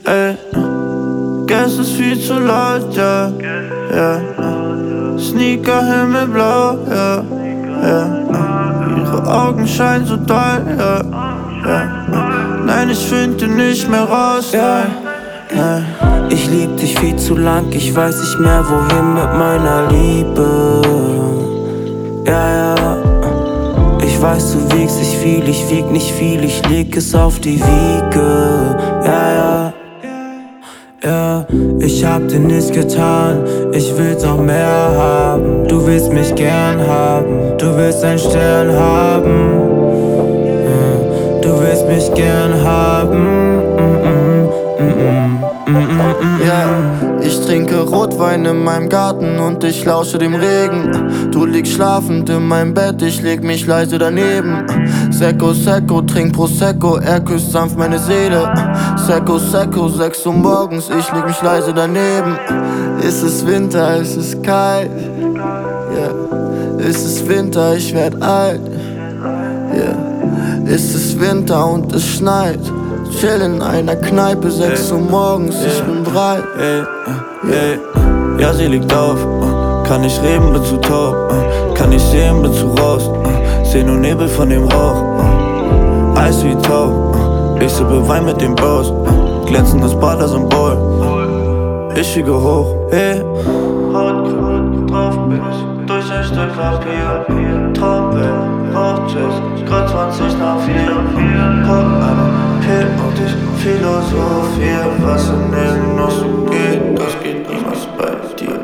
ey. Gas ist viel zu laut, ja, ja. Sneaker himmelblau, ja, ja. Ihre Augen scheinen so doll, ja, ja. Nein, ich finde nicht mehr raus, nein, nein. Ich lieb dich viel zu lang, ich weiß nicht mehr wohin mit meiner Liebe. Ja, ja. Ich weiß, du wiegst dich viel, ich wieg nicht viel, ich leg es auf die Wiege. Ja, ja. Ja, ich hab dir nichts getan, ich will's noch mehr haben. Du willst mich gern haben, du willst einen Stern haben. Ja, du willst mich gern haben. Ja, ich trinke Rotwein in meinem Garten und ich lausche dem Regen. Du liegst schlafend in meinem Bett, ich leg mich leise daneben. Secco, Secco, trink Prosecco, er küsst sanft meine Seele. Secco, Secco, 6 Uhr morgens, ich leg mich leise daneben. Ist es Winter, ist es kalt? Yeah. Ist es Winter, ich werd alt? Yeah. Ist es Winter und es schneit? Chill in einer Kneipe, 6 Uhr morgens, ich bin bereit. Ja, sie liegt auf, kann nicht reden, bin zu taub, kann nicht sehen, bin zu raus, seh nur Nebel von dem Rauch, Eis wie Tau, ich sippe Wein mit dem Bros, glänzendes Bader-Symbol, ich fliege hoch, hey. Haut drauf bin ich, durch ein Stück Papier, Traube, Rauchchips, grad 20 nach 4, Pop an, Pill und ich philosophier, was im Leben noch so geht, das geht niemals bei dir.